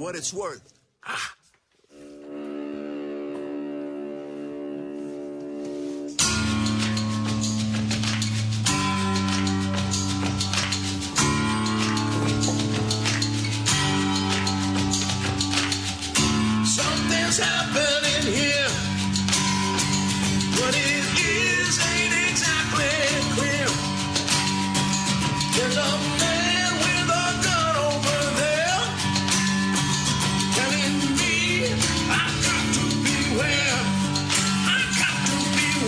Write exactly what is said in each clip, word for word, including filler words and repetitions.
what it's worth. Ah. Something's happening here. What it is ain't exactly clear. There's a man with a gun over there telling me I've got to beware. I've got to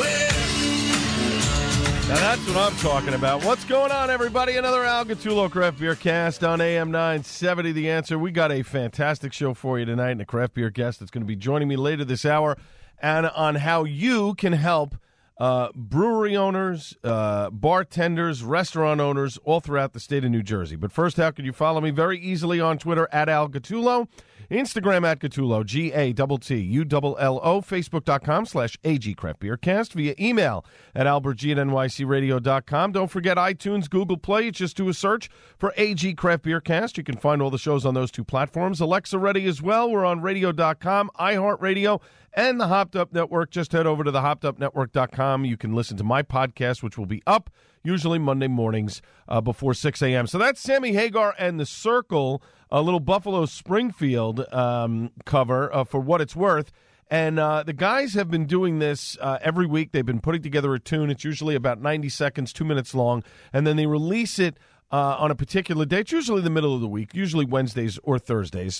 beware. Now that's what I'm talking about. What's going on, everybody? Another Al Gattullo Craft Beer Cast on A M nine seventy. The Answer. We got a fantastic show for you tonight, and a craft beer guest that's going to be joining me later this hour, and on how you can help uh, brewery owners, uh, bartenders, restaurant owners all throughout the state of New Jersey. But first, how can you follow me? Very easily on Twitter, at Al Gattullo. Instagram at Gattullo, G A T T U L L O, Facebook.com slash AG Craft Beer Cast, via email at albertg at N Y C radio dot com. Don't forget iTunes, Google Play. Just do a search for A G Craft Beer Cast. You can find all the shows on those two platforms. Alexa ready as well. We're on radio dot com, iHeartRadio, and the Hopped Up Network. Just head over to the hopped up network dot com. You can listen to my podcast, which will be up usually Monday mornings uh, before six a.m. So that's Sammy Hagar and The Circle, a little Buffalo Springfield um, cover uh, for what it's worth. And uh, the guys have been doing this uh, every week. They've been putting together a tune. It's usually about ninety seconds, two minutes long. And then they release it uh, on a particular day. It's usually the middle of the week, usually Wednesdays or Thursdays.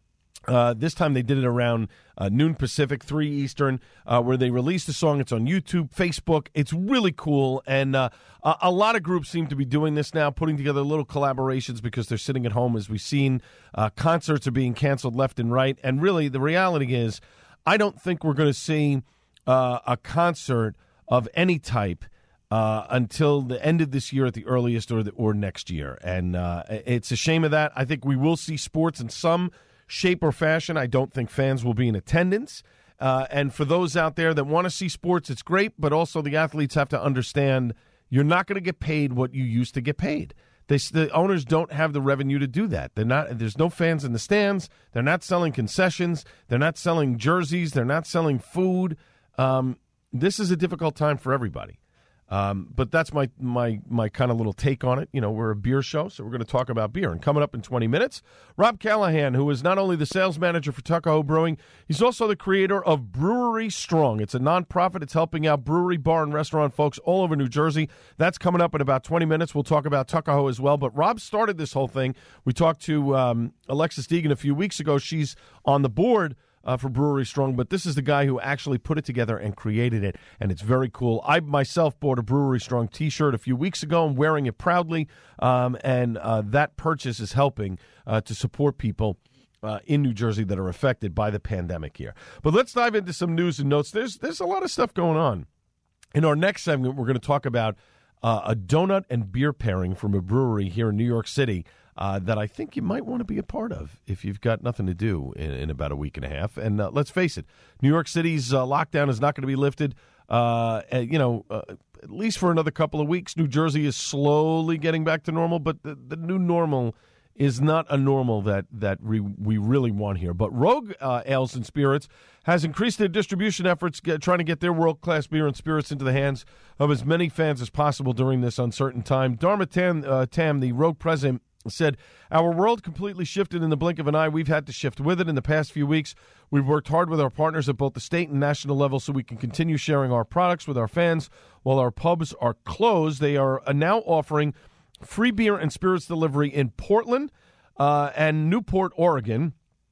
Uh, this time they did it around uh, noon Pacific, three Eastern, uh, where they released the song. It's on YouTube, Facebook. It's really cool, and uh, a, a lot of groups seem to be doing this now, putting together little collaborations because they're sitting at home. As we've seen, uh, concerts are being canceled left and right, and really the reality is I don't think we're going to see uh, a concert of any type Uh, until the end of this year at the earliest, or the, or next year. And uh, it's a shame of that. I think we will see sports in some shape or fashion. I don't think fans will be in attendance. Uh, and for those out there that want to see sports, it's great, but also the athletes have to understand you're not going to get paid what you used to get paid. They, the owners don't have the revenue to do that. They're not. There's no fans in the stands. They're not selling concessions. They're not selling jerseys. They're not selling food. Um, this is a difficult time for everybody. Um, but that's my my my kind of little take on it. You know, we're a beer show, so we're going to talk about beer. And coming up in twenty minutes, Rob Callahan, who is not only the sales manager for Tuckahoe Brewing, he's also the creator of Brewery Strong. It's a nonprofit. It's helping out brewery, bar, and restaurant folks all over New Jersey. That's coming up in about twenty minutes. We'll talk about Tuckahoe as well. But Rob started this whole thing. We talked to um, Alexis Deegan a few weeks ago. She's on the board Uh, for Brewery Strong, but this is the guy who actually put it together and created it, and it's very cool. I myself bought a Brewery Strong t-shirt a few weeks ago. I'm wearing it proudly, um, and uh, that purchase is helping uh, to support people uh, in New Jersey that are affected by the pandemic here. But let's dive into some news and notes. There's, there's a lot of stuff going on. In our next segment, we're going to talk about uh, a donut and beer pairing from a brewery here in New York City Uh, that I think you might want to be a part of if you've got nothing to do in, in about a week and a half. And uh, let's face it, New York City's uh, lockdown is not going to be lifted, uh, you know, uh, at least for another couple of weeks. New Jersey is slowly getting back to normal, but the, the new normal is not a normal that, that we, we really want here. But Rogue uh, Ales and Spirits has increased their distribution efforts, get, trying to get their world-class beer and spirits into the hands of as many fans as possible during this uncertain time. Dharma Tam, uh, Tam the Rogue president, said, "Our world completely shifted in the blink of an eye. We've had to shift with it in the past few weeks. We've worked hard with our partners at both the state and national level so we can continue sharing our products with our fans while our pubs are closed. They are now offering free beer and spirits delivery in Portland uh, and Newport, Oregon.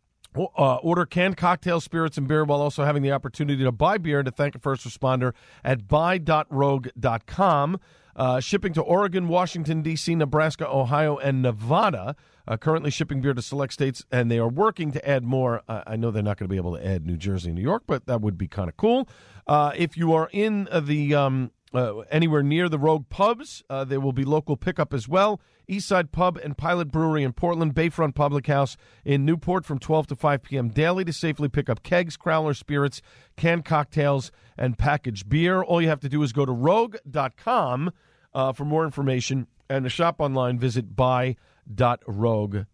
Uh, order canned cocktails, spirits, and beer while also having the opportunity to buy beer and to thank a first responder at buy dot rogue dot com. Uh, shipping to Oregon, Washington, D C, Nebraska, Ohio, and Nevada. Uh, currently shipping beer to select states, and they are working to add more. Uh, I know they're not going to be able to add New Jersey and New York, but that would be kind of cool. Uh, if you are in uh, the um, uh, anywhere near the Rogue pubs, uh, there will be local pickup as well. Eastside Pub and Pilot Brewery in Portland, Bayfront Public House in Newport from twelve to five p.m. daily to safely pick up kegs, crowler spirits, canned cocktails, and packaged beer. All you have to do is go to rogue dot com uh, for more information, and to shop online, visit buy dot rogue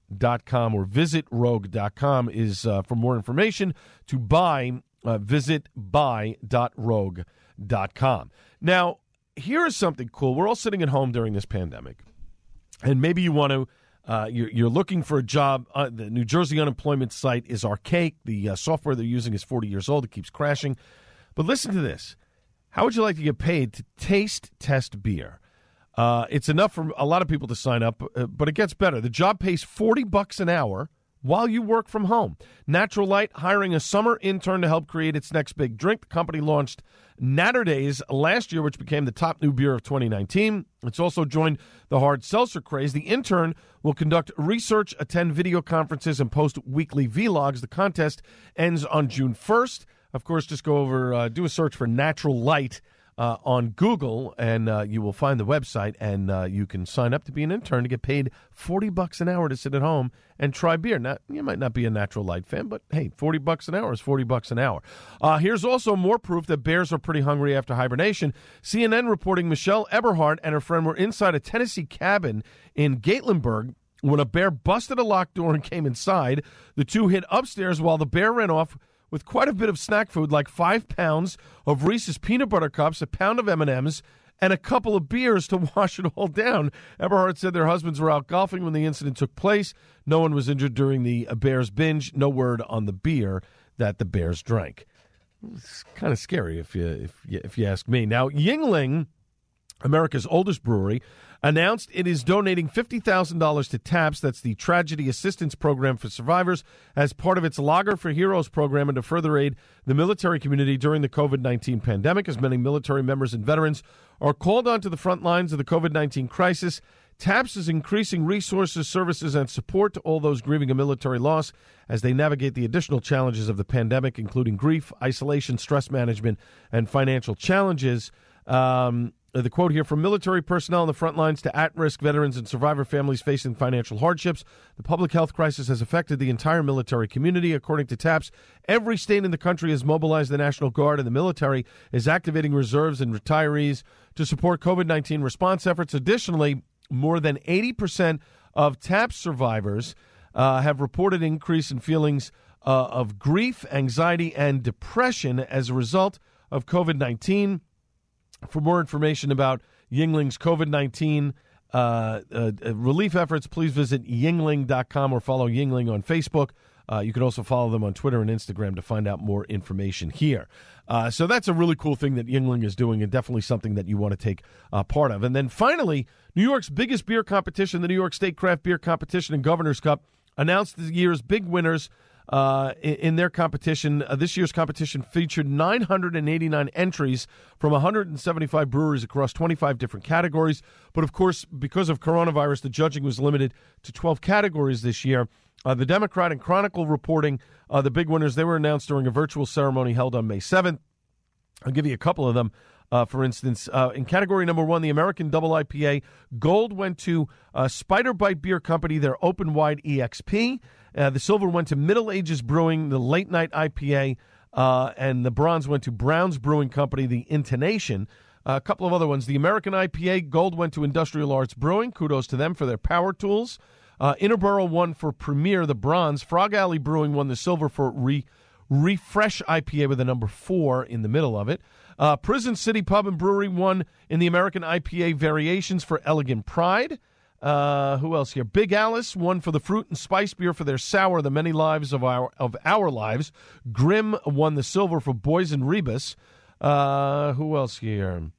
dot com or visit rogue dot com is uh, for more information. To buy, uh, visit buy dot rogue dot com. Now, here is something cool. We're all sitting at home during this pandemic, and maybe you want to, uh, you're, you're looking for a job. Uh, the New Jersey unemployment site is archaic. The uh, software they're using is forty years old. It keeps crashing. But listen to this. How would you like to get paid to taste test beer? Uh, it's enough for a lot of people to sign up, uh, but it gets better. The job pays forty bucks an hour while you work from home. Natural Light hiring a summer intern to help create its next big drink. The company launched Naturdays last year, which became the top new beer of twenty nineteen. It's also joined the hard seltzer craze. The intern will conduct research, attend video conferences, and post weekly vlogs. The contest ends on June first. Of course, just go over, uh, do a search for Natural Light Uh, on Google, and uh, you will find the website, and uh, you can sign up to be an intern to get paid forty bucks an hour to sit at home and try beer. Now, you might not be a Natural Light fan, but hey, forty bucks an hour is forty bucks an hour. Uh, here's also more proof that bears are pretty hungry after hibernation. C N N reporting Michelle Eberhardt and her friend were inside a Tennessee cabin in Gatlinburg when a bear busted a locked door and came inside. The two hid upstairs while the bear ran off with quite a bit of snack food, like five pounds of Reese's peanut butter cups, a pound of M and M's, and a couple of beers to wash it all down. Eberhardt said their husbands were out golfing when the incident took place. No one was injured during the Bears binge. No word on the beer that the Bears drank. It's kind of scary if you if you, if you ask me. Now, Yuengling, America's oldest brewery, announced it is donating fifty thousand dollars to TAPS, that's the Tragedy Assistance Program for Survivors, as part of its Lager for Heroes program and to further aid the military community during the covid nineteen pandemic. As many military members and veterans are called onto the front lines of the covid nineteen crisis, TAPS is increasing resources, services, and support to all those grieving a military loss as they navigate the additional challenges of the pandemic, including grief, isolation, stress management, and financial challenges. Um... The quote here, from military personnel on the front lines to at-risk veterans and survivor families facing financial hardships, the public health crisis has affected the entire military community. According to TAPS, every state in the country has mobilized the National Guard, and the military is activating reserves and retirees to support covid nineteen response efforts. Additionally, more than eighty percent of TAPS survivors uh, have reported increase in feelings uh, of grief, anxiety, and depression as a result of covid nineteen. For more information about Yuengling's covid nineteen uh, uh, relief efforts, please visit yuengling dot com or follow Yuengling on Facebook. Uh, you can also follow them on Twitter and Instagram to find out more information here. Uh, so that's a really cool thing that Yuengling is doing, and definitely something that you want to take uh, part of. And then finally, New York's biggest beer competition, the New York State Craft Beer Competition and Governor's Cup, announced the year's big winners. Uh, in, in their competition. Uh, this year's competition featured nine hundred eighty-nine entries from one hundred seventy-five breweries across twenty-five different categories. But, of course, because of coronavirus, the judging was limited to twelve categories this year. Uh, the Democrat and Chronicle reporting uh, the big winners. They were announced during a virtual ceremony held on May seventh. I'll give you a couple of them. Uh, for instance, uh, in category number one, the American Double I P A, gold went to uh, Spider Bite Beer Company, their Open Wide E X P. Uh, the silver went to Middle Ages Brewing, the Late Night I P A, uh, and the bronze went to Brown's Brewing Company, the Intonation. Uh, a couple of other ones. The American I P A, gold went to Industrial Arts Brewing. Kudos to them for their power tools. Uh, Interboro won for Premier, the bronze. Frog Alley Brewing won the silver for Re- Refresh I P A with a number four in the middle of it. Uh, Prison City Pub and Brewery won in the American I P A Variations for Elegant Pride. Uh, who else here? Big Alice won for the Fruit and Spice Beer for their sour, The Many Lives of Our of Our Lives. Grimm won the silver for Boys and Rebus. Uh, who else here?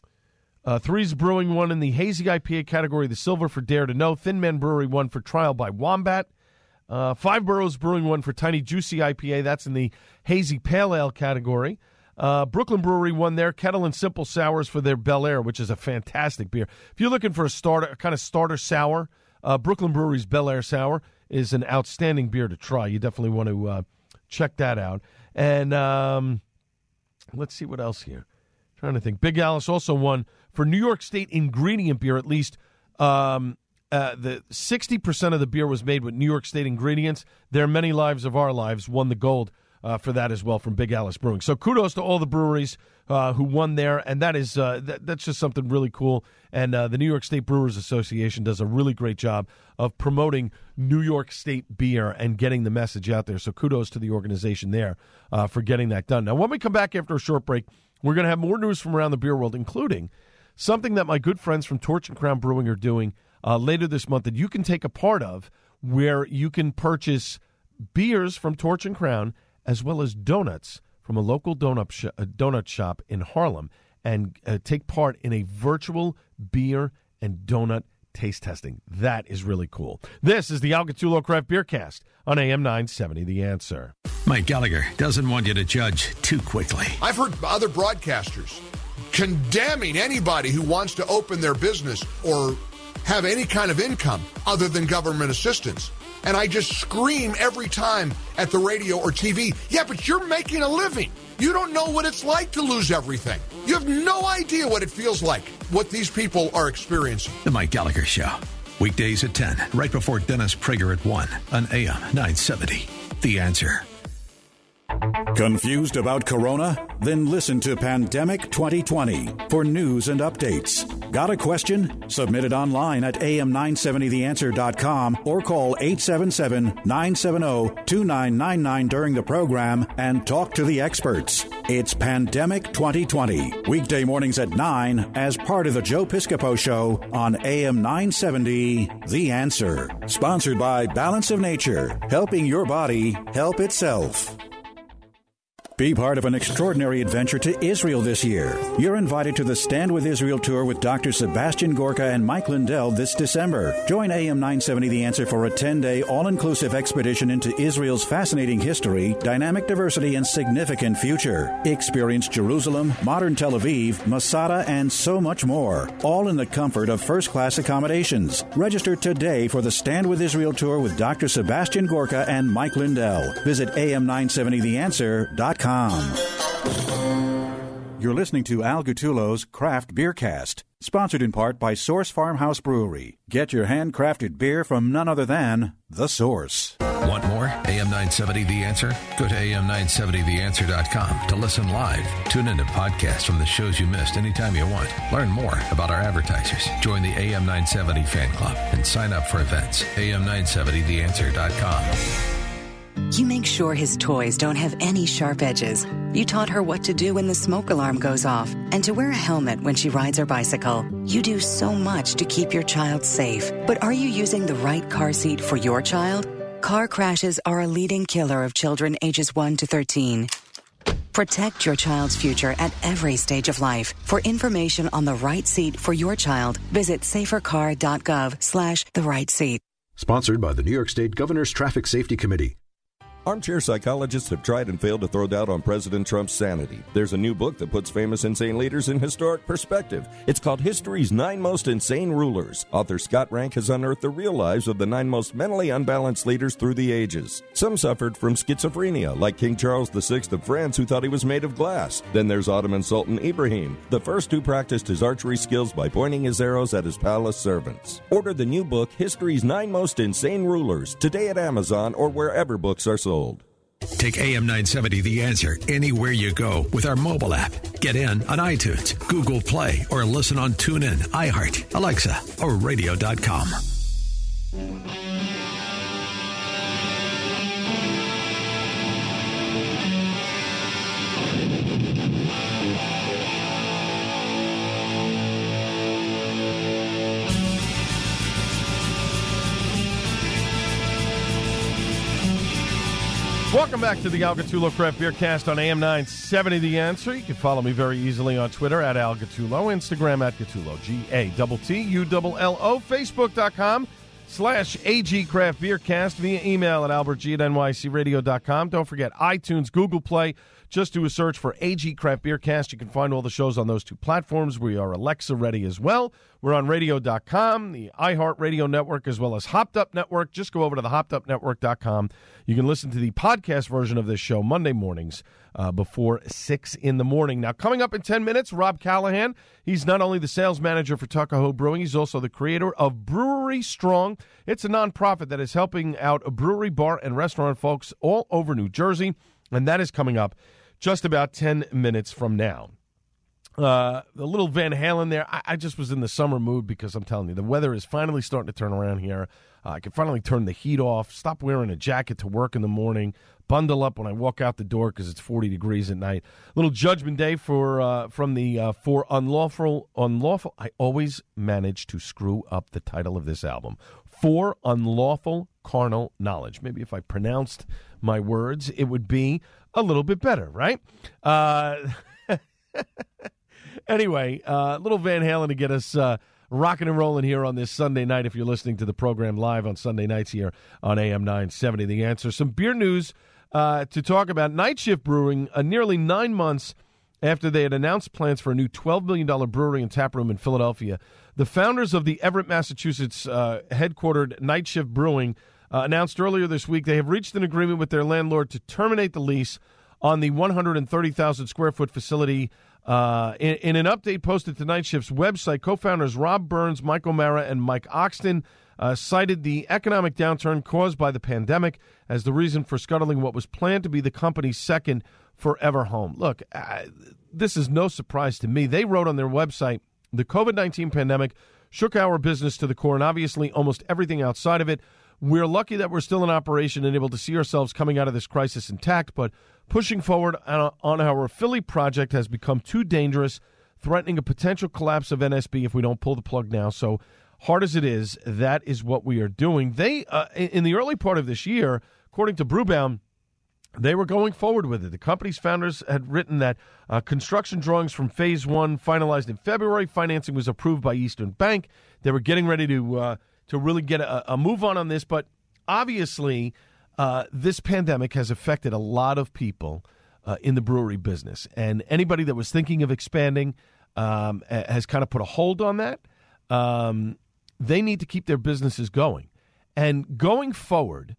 Uh, Threes Brewing won in the Hazy I P A category, the silver for Dare to Know. Thin Man Brewery won for Trial by Wombat. Uh, Five Boroughs Brewing won for Tiny Juicy I P A. That's in the Hazy Pale Ale category. Uh, Brooklyn Brewery won their Kettle and Simple Sours for their Bel Air, which is a fantastic beer. If you're looking for a starter, a kind of starter sour, uh, Brooklyn Brewery's Bel Air Sour is an outstanding beer to try. You definitely want to uh, check that out. And um, let's see what else here. I'm trying to think. Big Alice also won for New York State ingredient beer, at least. Um, uh, the sixty percent of the beer was made with New York State ingredients. Their Many Lives of Our Lives won the gold uh, for that as well from Big Alice Brewing. So kudos to all the breweries uh, who won there, and that is uh, that, that's just something really cool. And uh, the New York State Brewers Association does a really great job of promoting New York State beer and getting the message out there. So kudos to the organization there uh, for getting that done. Now, when we come back after a short break, we're going to have more news from around the beer world, including something that my good friends from Torch and Crown Brewing are doing uh, later this month that you can take a part of, where you can purchase beers from Torch and Crown as well as donuts from a local donut, sh- a donut shop in Harlem, and uh, take part in a virtual beer and donut taste testing. That is really cool. This is the Al Gattullo Craft Beer Cast on A M nine seventy, The Answer. Mike Gallagher doesn't want you to judge too quickly. I've heard other broadcasters condemning anybody who wants to open their business or have any kind of income other than government assistance. And I just scream every time at the radio or T V, yeah, but you're making a living. You don't know what it's like to lose everything. You have no idea what it feels like, what these people are experiencing. The Mike Gallagher Show. Weekdays at ten, right before Dennis Prager at one on A M nine seventy. The Answer. Confused about Corona? Then listen to Pandemic twenty twenty for news and updates. Got a question? Submit it online at A M nine seventy the answer dot com or call eight seven seven, nine seven zero, two nine nine nine during the program and talk to the experts. It's Pandemic twenty twenty, weekday mornings at nine as part of the Joe Piscopo Show on A M nine seventy, The Answer. Sponsored by Balance of Nature, helping your body help itself. Be part of an extraordinary adventure to Israel this year. You're invited to the Stand With Israel tour with Doctor Sebastian Gorka and Mike Lindell this December. Join A M nine seventy The Answer for a ten-day all-inclusive expedition into Israel's fascinating history, dynamic diversity, and significant future. Experience Jerusalem, modern Tel Aviv, Masada, and so much more, all in the comfort of first-class accommodations. Register today for the Stand With Israel tour with Doctor Sebastian Gorka and Mike Lindell. Visit A M nine seventy the answer dot com. You're listening to Al Gattullo's Craft Beer Cast, sponsored in part by Source Farmhouse Brewery. Get your handcrafted beer from none other than The Source. Want more? A M nine seventy The Answer? Go to A M nine seventy the answer dot com to listen live. Tune into podcasts from the shows you missed anytime you want. Learn more about our advertisers. Join the A M nine seventy fan club and sign up for events. A M nine seventy the answer dot com. You make sure his toys don't have any sharp edges. You taught her what to do when the smoke alarm goes off and to wear a helmet when she rides her bicycle. You do so much to keep your child safe. But are you using the right car seat for your child? Car crashes are a leading killer of children ages one to thirteen. Protect your child's future at every stage of life. For information on the right seat for your child, visit safercar dot gov slash the right seat. Sponsored by the New York State Governor's Traffic Safety Committee. Armchair psychologists have tried and failed to throw doubt on President Trump's sanity. There's a new book that puts famous insane leaders in historic perspective. It's called History's Nine Most Insane Rulers. Author Scott Rank has unearthed the real lives of the nine most mentally unbalanced leaders through the ages. Some suffered from schizophrenia, like King Charles the Sixth of France, who thought he was made of glass. Then there's Ottoman Sultan Ibrahim, the first who practiced his archery skills by pointing his arrows at his palace servants. Order the new book, History's Nine Most Insane Rulers, today at Amazon or wherever books are sold. Take A M nine seventy The Answer anywhere you go with our mobile app. Get in on iTunes, Google Play, or listen on TuneIn, iHeart, Alexa, or radio dot com. Welcome back to the Al Gattullo Craft Beer Cast on A M nine seventy The Answer. You can follow me very easily on Twitter at Al Gattullo, Instagram at Gattullo, G A T T U L L O, Facebook.com slash AG Craft Beer Cast, via email at albertg at N Y C radio dot com. Don't forget iTunes, Google Play. Just do a search for A G Craft Beer Cast. You can find all the shows on those two platforms. We are Alexa ready as well. We're on radio dot com, the iHeart Radio Network, as well as Hopped Up Network. Just go over to the hopped up network dot com. You can listen to the podcast version of this show Monday mornings uh, before six in the morning. Now, coming up in ten minutes, Rob Callahan. He's not only the sales manager for Tuckahoe Brewing, he's also the creator of Brewery Strong. It's a nonprofit that is helping out a brewery, bar, and restaurant folks all over New Jersey. And that is coming up just about ten minutes from now. Uh, the little Van Halen there, I, I just was in the summer mood because I'm telling you, the weather is finally starting to turn around here. Uh, I can finally turn the heat off, stop wearing a jacket to work in the morning, bundle up when I walk out the door because it's forty degrees at night. Little Judgment Day for uh, from the uh, for unlawful unlawful. I always manage to screw up the title of this album. For Unlawful Carnal Knowledge. Maybe if I pronounced my words, it would be a little bit better, right? Uh, anyway, uh, little Van Halen to get us uh, rocking and rolling here on this Sunday night. If you're listening to the program live on Sunday nights here on A M nine seventy, The Answer. Some beer news uh, to talk about. Night Shift Brewing, uh, nearly nine months after they had announced plans for a new twelve million dollars brewery and tap room in Philadelphia. The founders of the Everett, Massachusetts uh, headquartered Night Shift Brewing uh, announced earlier this week they have reached an agreement with their landlord to terminate the lease on the one hundred thirty thousand square foot facility. Uh, in, in an update posted to Night Shift's website, co-founders Rob Burns, Mike O'Mara, and Mike Oxton uh, cited the economic downturn caused by the pandemic as the reason for scuttling what was planned to be the company's second forever home. Look, uh, this is no surprise to me. They wrote on their website, the COVID nineteen pandemic shook our business to the core and obviously almost everything outside of it. We're lucky that we're still in operation and able to see ourselves coming out of this crisis intact, but pushing forward on our Philly project has become too dangerous, threatening a potential collapse of N S B if we don't pull the plug now. So hard as it is, that is what we are doing. They, uh, in the early part of this year, according to Brewbound, they were going forward with it. The company's founders had written that uh, construction drawings from phase one finalized in February. Financing was approved by Eastern Bank. They were getting ready to uh, to really get a, a move on on this. But obviously, uh, this pandemic has affected a lot of people uh, in the brewery business. And anybody that was thinking of expanding um, has kind of put a hold on that. Um, they need to keep their businesses going. And going forward,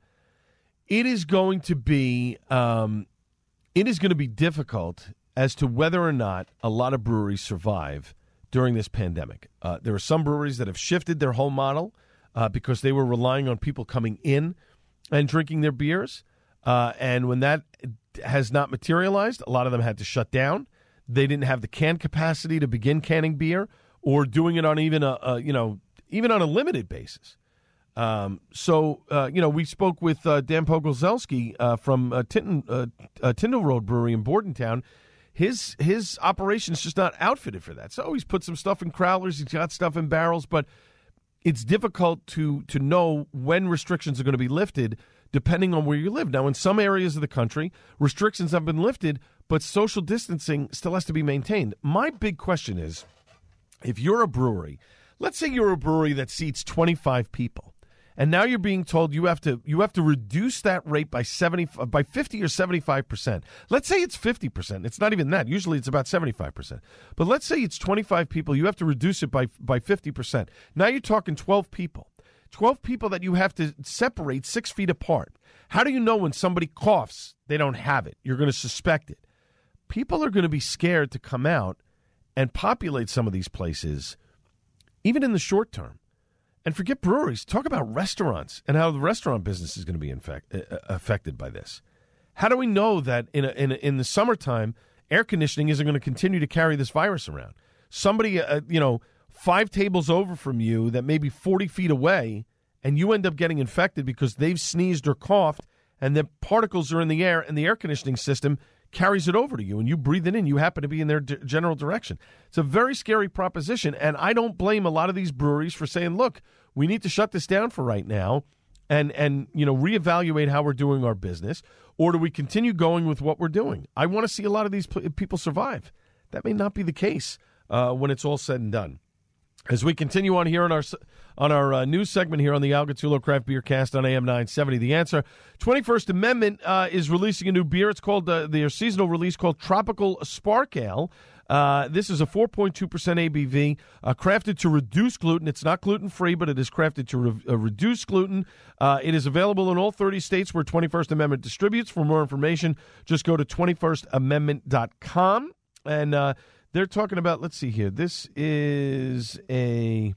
It is going to be um, it is going to be difficult as to whether or not a lot of breweries survive during this pandemic. Uh, there are some breweries that have shifted their whole model uh, because they were relying on people coming in and drinking their beers. Uh, and when that has not materialized, a lot of them had to shut down. They didn't have the can capacity to begin canning beer or doing it on even a, a you know even on a limited basis. Um, so, uh, you know, we spoke with uh, Dan Pogorzelski uh, from uh, Tinton, uh, uh, Tyndall Road Brewery in Bordentown. His his operation's just not outfitted for that. So he's put some stuff in crowlers, he's got stuff in barrels, but it's difficult to to know when restrictions are going to be lifted depending on where you live. Now, in some areas of the country, restrictions have been lifted, but social distancing still has to be maintained. My big question is, if you're a brewery, let's say you're a brewery that seats twenty-five people, and now you're being told you have to you have to reduce that rate by seventy by fifty or seventy-five percent. Let's say it's fifty percent. It's not even that. Usually it's about seventy-five percent. But let's say it's twenty-five people. You have to reduce it by by fifty percent. Now you're talking twelve people. twelve people that you have to separate six feet apart. How do you know when somebody coughs, they don't have it? You're going to suspect it. People are going to be scared to come out and populate some of these places, even in the short term. And forget breweries. Talk about restaurants and how the restaurant business is going to be infect, uh, affected by this. How do we know that in a, in a, in the summertime, air conditioning isn't going to continue to carry this virus around? Somebody, uh, you know, five tables over from you that may be forty feet away, and you end up getting infected because they've sneezed or coughed, and the particles are in the air, and the air conditioning system carries it over to you, and you breathe it in. You happen to be in their d- general direction. It's a very scary proposition, and I don't blame a lot of these breweries for saying, look, we need to shut this down for right now and, and you know, reevaluate how we're doing our business, or do we continue going with what we're doing? I want to see a lot of these p- people survive. That may not be the case uh, when it's all said and done. As we continue on here on our on our uh, news segment here on the Al Gattullo Craft Beer Cast on A M nine seventy, The Answer, twenty-first Amendment uh, is releasing a new beer. It's called uh, their seasonal release called Tropical Spark Ale. Uh, this is a four point two percent A B V, uh, crafted to reduce gluten. It's not gluten-free, but it is crafted to re- uh, reduce gluten. Uh, it is available in all thirty states where twenty-first Amendment distributes. For more information, just go to twenty-first amendment dot com. And uh, they're talking about, let's see here, this is a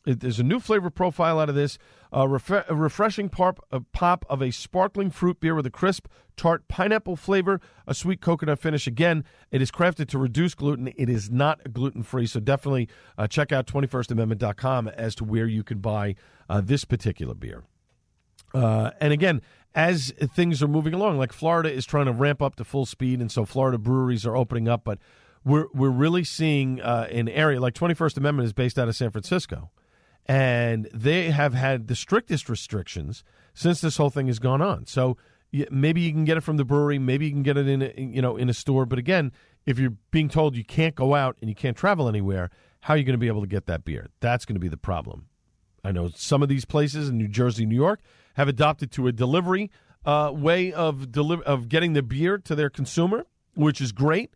It, there's a new flavor profile out of this. Uh, ref- a refreshing pop, a pop of a sparkling fruit beer with a crisp, tart pineapple flavor, a sweet coconut finish. Again, it is crafted to reduce gluten. It is not gluten-free, so definitely uh, check out twenty-first amendment dot com as to where you can buy uh, this particular beer. Uh, and again, as things are moving along, like Florida is trying to ramp up to full speed, and so Florida breweries are opening up, but we're we're really seeing uh, an area like twenty-first Amendment is based out of San Francisco, and they have had the strictest restrictions since this whole thing has gone on. So maybe you can get it from the brewery, maybe you can get it in a, you know in a store, but again, if you're being told you can't go out and you can't travel anywhere, how are you going to be able to get that beer? That's going to be the problem. I know some of these places in New Jersey, New York, have adopted to a delivery uh, way of deli- of getting the beer to their consumer, which is great.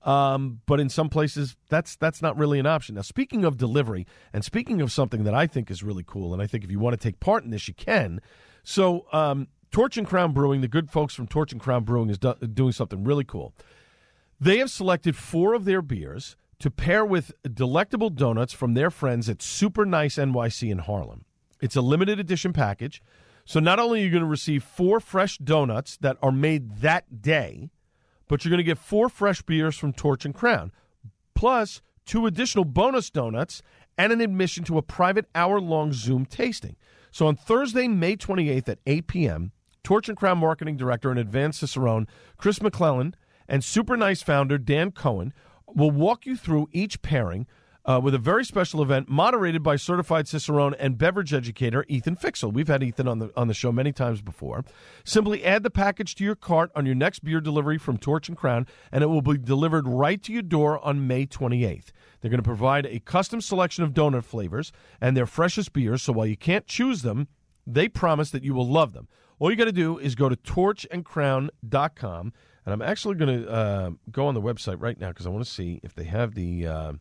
Um, but in some places, that's that's not really an option. Now, speaking of delivery, and speaking of something that I think is really cool, and I think if you want to take part in this, you can. So, um, Torch and Crown Brewing, the good folks from Torch and Crown Brewing, is do- doing something really cool. They have selected four of their beers to pair with delectable donuts from their friends at Super Nice N Y C in Harlem. It's a limited edition package. So not only are you going to receive four fresh donuts that are made that day, but you're going to get four fresh beers from Torch and Crown, plus two additional bonus donuts and an admission to a private hour-long Zoom tasting. So on Thursday, May twenty-eighth at eight p.m., Torch and Crown Marketing Director and Advanced Cicerone, Chris McClellan, and Super Nice founder Dan Cohen will walk you through each pairing uh, with a very special event moderated by certified Cicerone and beverage educator Ethan Fixel. We've had Ethan on the on the show many times before. Simply add the package to your cart on your next beer delivery from Torch and Crown, and it will be delivered right to your door on May twenty-eighth. They're going to provide a custom selection of donut flavors and their freshest beers, so while you can't choose them, they promise that you will love them. All you got to do is go to torch and crown dot com, and I'm actually going to uh, go on the website right now because I want to see if they have the uh,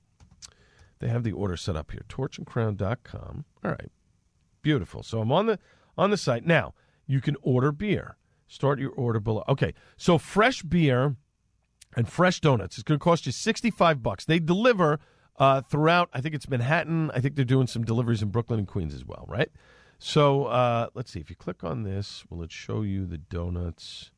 they have the order set up here. torch and crown dot com. All right, beautiful. So I'm on the on the site now. You can order beer. Start your order below. Okay, so fresh beer and fresh donuts. It's going to cost you sixty-five bucks. They deliver uh, throughout. I think it's Manhattan. I think they're doing some deliveries in Brooklyn and Queens as well. Right. So uh, let's see. If you click on this, will it show you the donuts?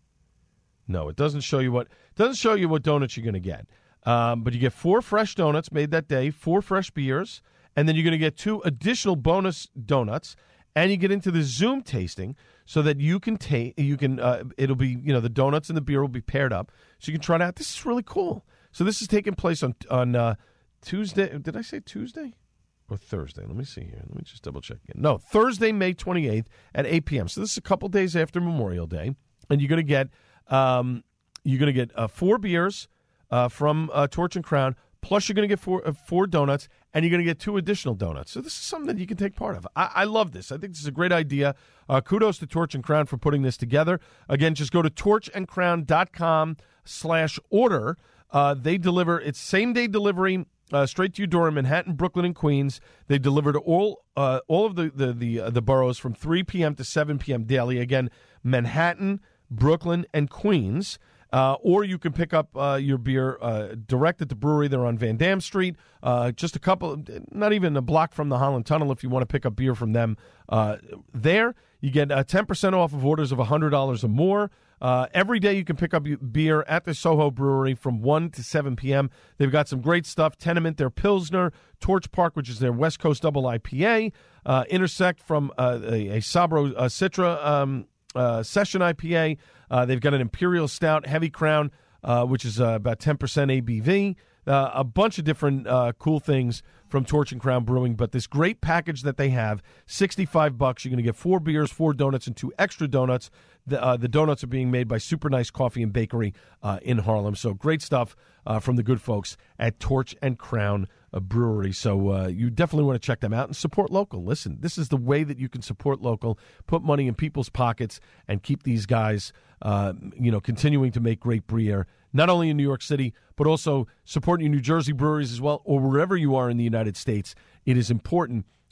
No, it doesn't show you what it doesn't show you what donuts you're going to get. Um, but you get four fresh donuts made that day, four fresh beers, and then you're going to get two additional bonus donuts, and you get into the Zoom tasting so that you can take you can uh, it'll be you know the donuts and the beer will be paired up, so you can try it out. This is really cool. So this is taking place on on uh, Tuesday. Did I say Tuesday? Or Thursday. Let me see here. Let me just double check again. No, Thursday, May twenty-eighth at eight p.m. So this is a couple days after Memorial Day, and you're going to get um, you're going to get uh, four beers uh, from uh, Torch and Crown, plus you're going to get four uh, four donuts, and you're going to get two additional donuts. So this is something that you can take part of. I, I love this. I think this is a great idea. Uh, kudos to Torch and Crown for putting this together. Again, just go to torch and crown dot com slash order. Uh, they deliver. It's same day delivery. Uh, straight to your door in Manhattan, Brooklyn, and Queens. They deliver to all uh, all of the the the, uh, the boroughs from three p.m. to seven p.m. daily. Again, Manhattan, Brooklyn, and Queens. Uh, or you can pick up uh, your beer uh, direct at the brewery. They're on Van Dam Street, uh, just a couple, not even a block from the Holland Tunnel. If you want to pick up beer from them uh, there, you get uh, ten percent off of orders of one hundred dollars or more. Uh, every day you can pick up beer at the Soho Brewery from one to seven p.m. They've got some great stuff. Tenement, their Pilsner. Torch Park, which is their West Coast Double I P A. Uh, Intersect from uh, a, a Sabro uh, Citra um, uh, Session I P A. Uh, they've got an Imperial Stout, Heavy Crown, uh, which is uh, about ten percent A B V. Uh, a bunch of different uh, cool things from Torch and Crown Brewing, but this great package that they have, sixty-five bucks. You're going to get four beers, four donuts, and two extra donuts. The, uh, the donuts are being made by Super Nice Coffee and Bakery uh, in Harlem. So great stuff uh, from the good folks at Torch and Crown uh, Brewery. So uh, you definitely want to check them out and support local. Listen, this is the way that you can support local, put money in people's pockets, and keep these guys, uh, you know, continuing to make great beer, not only in New York City, but also supporting your New Jersey breweries as well, or wherever you are in the United States. It is important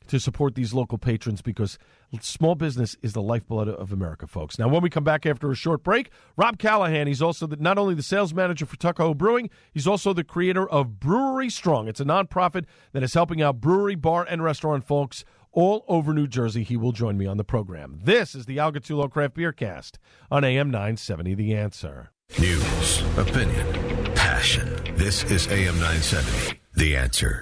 to support these local patrons because small business is the lifeblood of America, folks. Now, when we come back after a short break, Rob Callahan, he's also the, not only the sales manager for Tuckahoe Brewing, he's also the creator of Brewery Strong. It's a nonprofit that is helping out brewery, bar, and restaurant folks all over New Jersey. He will join me on the program. This is the Al Gattullo Craft Beer Cast on A M nine seventy The Answer. News, opinion, passion. This is A M nine seventy The Answer.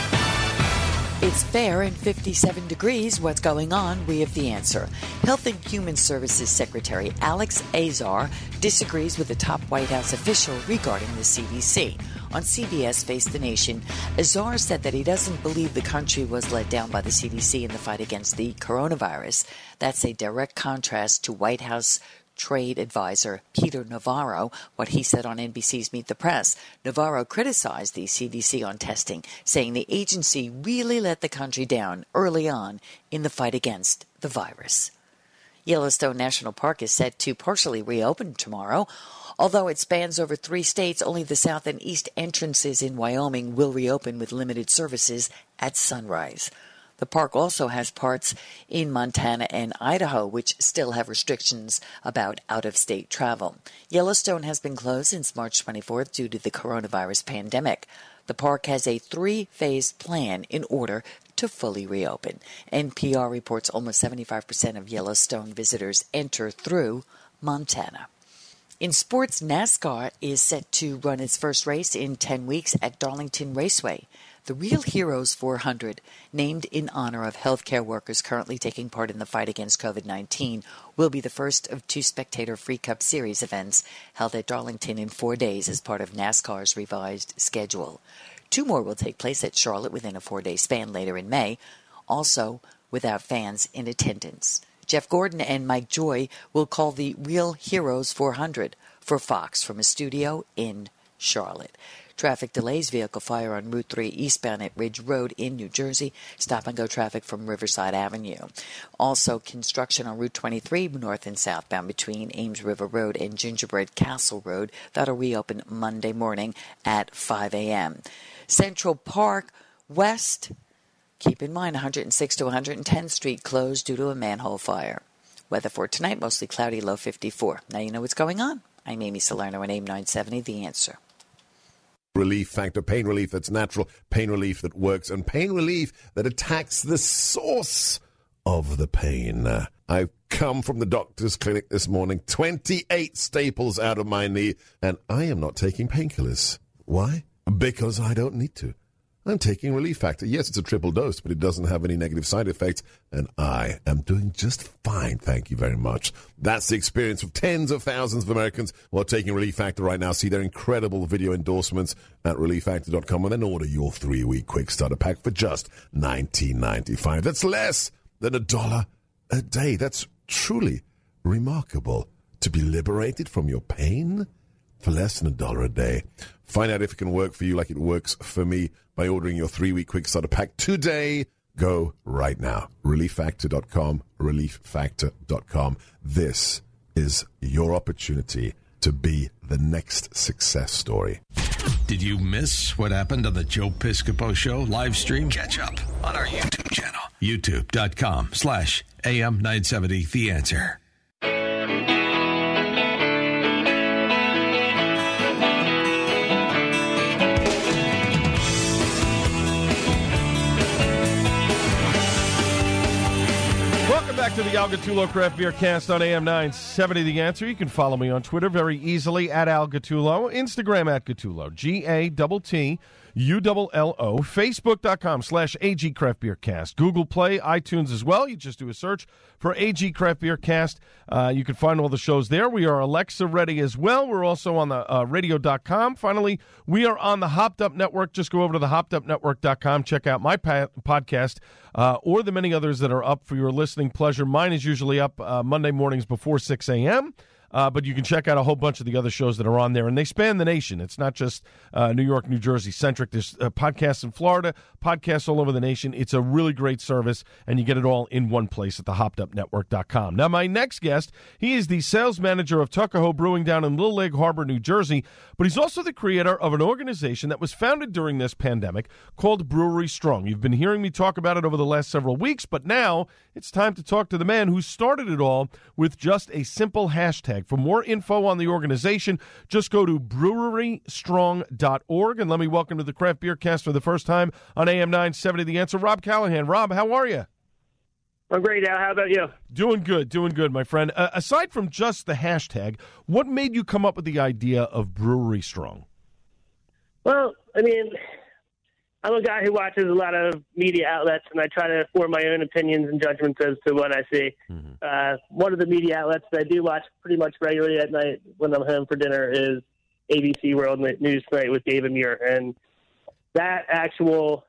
It's fair and fifty-seven degrees. What's going on? We have the answer. Health and Human Services Secretary Alex Azar disagrees with the top White House official regarding the C D C. On C B S Face the Nation, Azar said that he doesn't believe the country was let down by the C D C in the fight against the coronavirus. That's a direct contrast to White House Trade Advisor Peter Navarro, what he said on N B C's Meet the Press. Navarro criticized the C D C on testing, saying the agency really let the country down early on in the fight against the virus. Yellowstone National Park is set to partially reopen tomorrow. Although it spans over three states, only the south and east entrances in Wyoming will reopen with limited services at sunrise. The park also has parts in Montana and Idaho, which still have restrictions about out-of-state travel. Yellowstone has been closed since March twenty-fourth due to the coronavirus pandemic. The park has a three-phase plan in order to fully reopen. N P R reports almost seventy-five percent of Yellowstone visitors enter through Montana. In sports, NASCAR is set to run its first race in ten weeks at Darlington Raceway. The Real Heroes four hundred, named in honor of healthcare workers currently taking part in the fight against covid nineteen, will be the first of two Spectator Free Cup Series events held at Darlington in four days as part of NASCAR's revised schedule. Two more will take place at Charlotte within a four-day span later in May, also without fans in attendance. Jeff Gordon and Mike Joy will call the Real Heroes four hundred for Fox from a studio in Charlotte. Traffic delays vehicle fire on Route three eastbound at Ridge Road in New Jersey. Stop-and-go traffic from Riverside Avenue. Also, construction on Route twenty-three north and southbound between Ames River Road and Gingerbread Castle Road. That'll reopen Monday morning at five a.m. Central Park West, keep in mind one hundred sixth to one hundred tenth Street closed due to a manhole fire. Weather for tonight, mostly cloudy, low fifty-four. Now you know what's going on. I'm Amy Salerno on A M nine seventy, The Answer. Relief Factor, pain relief that's natural, pain relief that works, and pain relief that attacks the source of the pain. Uh, I've come from the doctor's clinic this morning, twenty-eight staples out of my knee, and I am not taking painkillers. Why? Because I don't need to. I'm taking Relief Factor. Yes, it's a triple dose, but it doesn't have any negative side effects, and I am doing just fine, thank you very much. That's the experience of tens of thousands of Americans who are taking Relief Factor right now. See their incredible video endorsements at relief factor dot com, and then order your three-week quick starter pack for just nineteen ninety-five. That's less than a dollar a day. That's truly remarkable. To be liberated from your pain for less than a dollar a day. Find out if it can work for you like it works for me by ordering your three-week quick starter pack today. Go right now. relief factor dot com, relief factor dot com. This is your opportunity to be the next success story. Did you miss what happened on the Joe Piscopo Show live stream? Catch up on our YouTube channel. youtube dot com slash A M nine seventy The Answer. Back to the Al Gattullo Craft Beer Cast on A M nine seventy The Answer. You can follow me on Twitter very easily at Al Gattullo, Instagram at Gattullo, G A T T U L L O, Facebook dot com slash A G Craft Beer Cast, Google Play, iTunes as well. You just do a search for A G Craft Beer Cast. Uh, you can find all the shows there. We are Alexa ready as well. We're also on the uh, radio dot com. Finally, we are on the Hopped Up Network. Just go over to the hopped up network dot com. Check out my pa- podcast uh, or the many others that are up for your listening pleasure. Mine is usually up uh, Monday mornings before six a.m., uh, but you can check out a whole bunch of the other shows that are on there, and they span the nation. It's not just uh, New York, New Jersey centric. There's uh, podcasts in Florida, podcasts all over the nation. It's a really great service, and you get it all in one place at the hopped up network dot com. Now, my next guest, he is the sales manager of Tuckahoe Brewing down in Little Lake Harbor, New Jersey, but he's also the creator of an organization that was founded during this pandemic called Brewery Strong. You've been hearing me talk about it over the last several weeks, but now it's time to talk to the man who started it all with just a simple hashtag. For more info on the organization, just go to brewery strong dot org, and let me welcome to the Craft Beer Cast for the first time on A M nine seventy The Answer, Rob Callahan. Rob, how are you? I'm great, Al. How about you? Doing good, doing good, my friend. Uh, aside from just the hashtag, what made you come up with the idea of Brewery Strong? Well, I mean, I'm a guy who watches a lot of media outlets, and I try to form my own opinions and judgments as to what I see. Mm-hmm. Uh, one of the media outlets that I do watch pretty much regularly at night when I'm home for dinner is A B C World News Tonight with David Muir. And that actual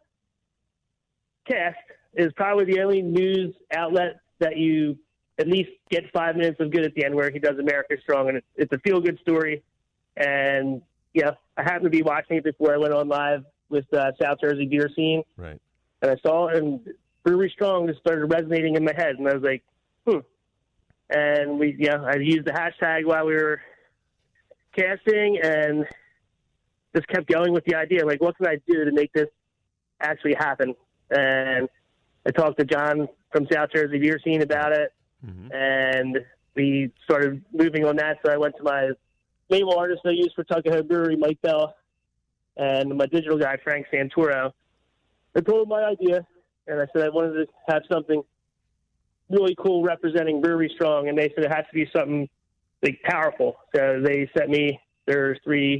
cast is probably the only news outlet that you at least get five minutes of good at the end where he does America Strong. And it's, it's a feel-good story. And, yeah, I happened to be watching it before I went on live with uh, South Jersey Beer Scene. Right. And I saw it, and Brewery Strong just started resonating in my head. And I was like, hmm. And we, yeah, I used the hashtag while we were casting and just kept going with the idea. Like, what can I do to make this actually happen? And I talked to John from South Jersey Beer Scene about it, mm-hmm. and we started moving on that. So I went to my label artist I use for Tuckahoe Brewery, Mike Bell, and my digital guy, Frank Santoro. I told him my idea, and I said I wanted to have something really cool representing Brewery Strong, and they said it has to be something like powerful. So they sent me their three